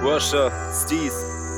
Washer, Steez.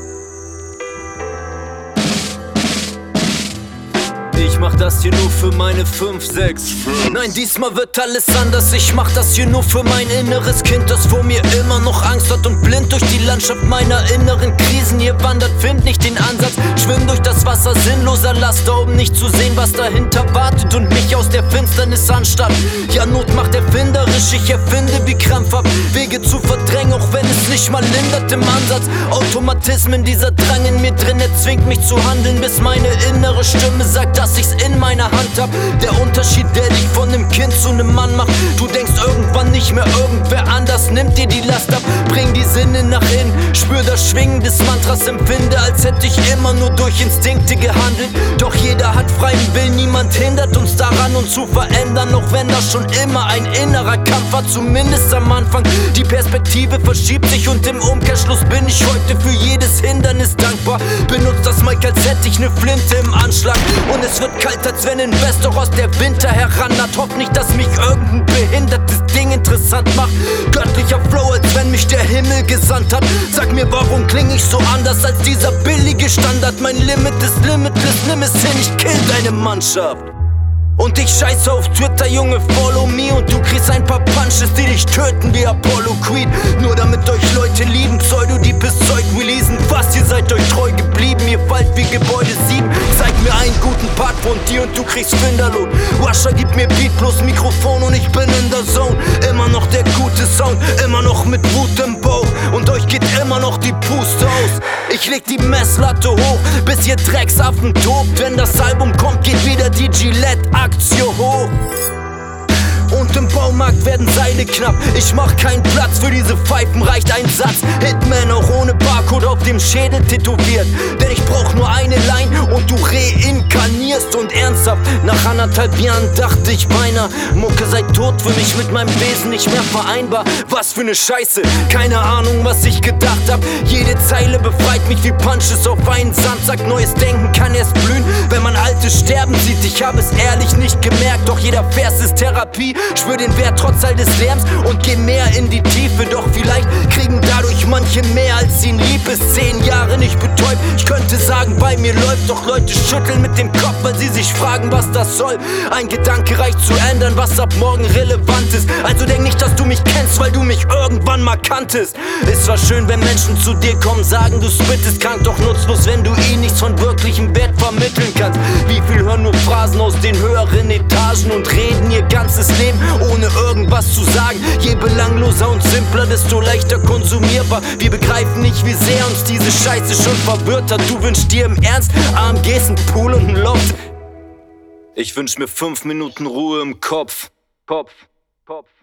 Ich mach das hier nur für meine 5, 6. Nein, diesmal wird alles anders. Ich mach das hier nur für mein inneres Kind, das vor mir immer noch Angst hat und blind durch die Landschaft meiner inneren Krisen hier wandert. Find nicht den Ansatz, schwimm durch das Wasser sinnloser Laster, um nicht zu sehen, was dahinter wartet und mich aus der Finsternis anstarrt. Ja, Not macht erfinderisch, ich erfinde wie krampfhaft Wege zu verdrängen, auch wenn es nicht mal lindert im Ansatz. Automatismen, dieser Drang in mir drin, er zwingt mich zu handeln, bis meine innere Stimme sagt, dass ich's in meiner Hand hab. Der Unterschied, der dich von nem Kind zu nem Mann macht. Du denkst irgendwann nicht mehr, irgendwer anders nimmt dir die Last ab. Bring die Sinne nach innen, spür das Schwingen des Mantras, empfinde, als hätte ich immer nur durch Instinkte gehandelt. Doch jeder hat freien Willen, niemand hindert uns daran, uns zu verändern, auch wenn das schon immer ein innerer Kampf war, zumindest am Anfang. Die Perspektive verschiebt sich und im Umkehrschluss bin ich heute für jedes Hindernis dankbar. Benutzt das Mic, als hätte ich ne Flinte im Anschlag. Und es wird kalt, als wenn in Westeros der Winter herannaht. Hoff nicht, dass mich irgendein behindertes Ding interessant macht. Göttlicher Flow, als wenn mich der Himmel gesandt hat. Sag mir, warum kling ich so anders als dieser billige Standard? Mein Limit ist limitless, nimm es hin, ich kill deine Mannschaft. Und ich scheiße auf Twitter, Junge, follow me. Und du kriegst ein paar Punches, die dich töten wie Apollo Creed. Nur damit euch Leute lieben, Pseudo-Deep ist Zeug releasen. Fast, ihr seid euch treu geblieben, ihr fallt wie Gebäude 7. Zeig mir einen guten Part von dir und du kriegst Finderlohn. Washer gibt mir Beat plus Mikrofon und ich bin in der Zone. Immer noch der gute Sound, immer noch mit Wut im Bauch. Und euch geht immer noch die Puste aus. Ich leg die Messlatte hoch, bis ihr Drecksaffen tobt. Wenn das Album kommt, geht wieder die Gillette-Aktie hoch. Und im Baumarkt werden Seile knapp. Ich mach keinen Platz für diese Pfeifen, reicht ein Satz. Hitman auch ohne Barcode auf dem Schädel tätowiert. Denn ich brauch nur eine Line und du reinkarnierst. Und ernsthaft, nach 1,5 Jahren dachte ich beinahe, Mucke sei tot, für mich mit meinem Wesen nicht mehr vereinbar. Was für ne Scheiße, keine Ahnung, was ich gedacht hab. Jede Zeile befreit mich wie Punches auf einen Sandsack. Neues Denken kann erst blühen, wenn man Altes sterben sieht. Ich hab es ehrlich nicht gemerkt, doch jeder Vers ist Therapie. Spür den Wert trotz all des Lärms und geh mehr in die Tiefe. Doch vielleicht kriegen dadurch manche mehr, als ihnen lieb ist. 10 Jahre nicht betäubt, ich könnte sagen, bei mir läuft. Doch Leute schütteln mit dem Kopf, weil sie sich fragen, was das soll. Ein Gedanke reicht zu ändern, was ab morgen relevant ist. Also denk nicht, dass du mich kennst, weil du mich irgendwann mal kanntest. Ist zwar schön, wenn Menschen zu dir kommen, sagen, du spittest krank, doch nutzlos, wenn du ihnen nichts von wirklichem Wert vermitteln kannst. Wie viel hören nur Phrasen aus den höheren Etagen und reden ihr ganzes Leben, ohne irgendwas zu sagen. Je belangloser und simpler, desto leichter konsumierbar. Wir begreifen nicht, wie sehr uns diese Scheiße schon verwirrt hat. Du wünschst dir im Ernst AMGs, ein Pool und ein Loft. Ich wünsch mir 5 Minuten Ruhe im Kopf.